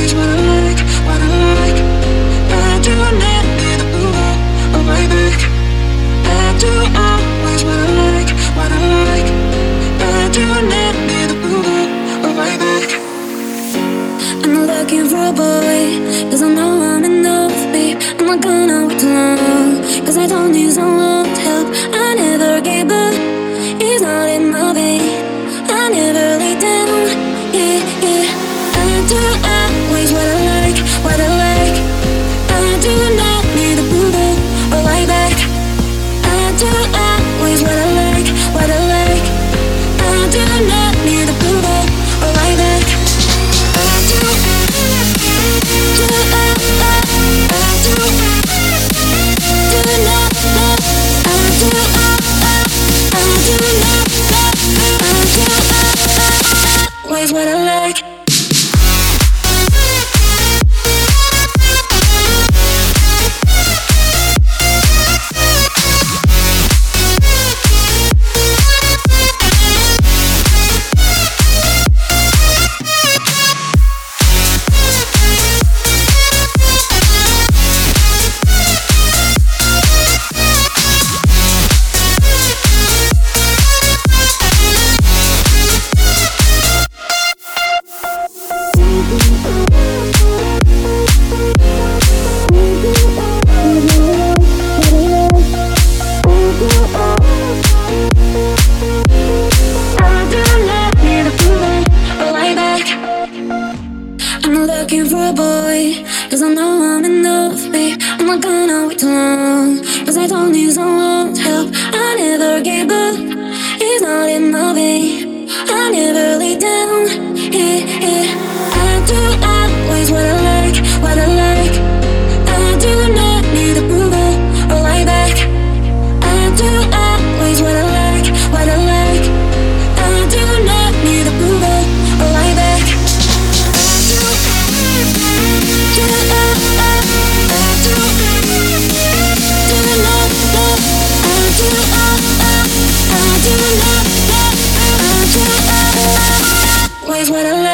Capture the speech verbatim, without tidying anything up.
always what I like, what I like. I do not need approval or my back. I do always what I like, what I like. I do not need approval or my back. I'm not looking for a boy, cause I know I'm enough, babe. I'm not gonna wait too long, cause I don't need someone's help. I never gave up, it's not in my vein. I never lay down, yeah, yeah. I do always what I like, what I like. I do not need approval or right back. I do always what I like, what I like. I do not need approval or right back. I do, do, uh, uh, I do, do not, not. I do, uh, uh, I do not, not. I do, uh, uh, always what I like. Looking for a boy, cause I know I'm enough, babe. I'm not gonna wait too long, cause I don't need someone's help. I never gave up, it's not in my vein. I never lay down, yeah, yeah. I do always what I like, what I like. I do not need approval or right back. I do always what I like, what I like. I do not need approval or right back. Do, uh, uh, I do, do not, not. I do, uh, uh, I do not, not. I do, uh, uh, always what I like.